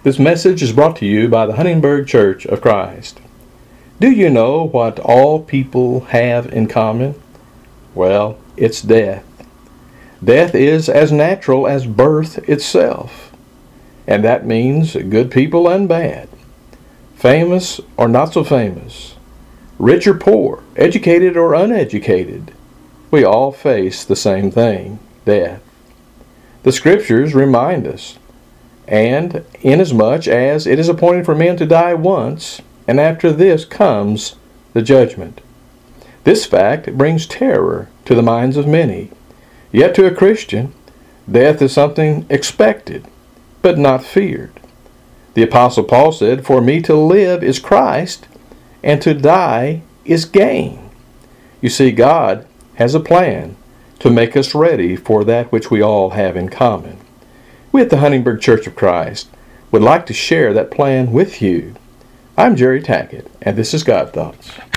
This message is brought to you by the Huntingburg Church of Christ. Do you know what all people have in common? Well, it's death. Death is as natural as birth itself. And that means good people and bad, famous or not so famous, rich or poor, educated or uneducated. We all face the same thing, death. The Scriptures remind us, and inasmuch as it is appointed for men to die once, and after this comes the judgment. This fact brings terror to the minds of many. Yet to a Christian, death is something expected, but not feared. The Apostle Paul said, "For me to live is Christ, and to die is gain." You see, God has a plan to make us ready for that which we all have in common. We at the Huntingburg Church of Christ would like to share that plan with you. I'm Jerry Tackett, and this is God Thoughts.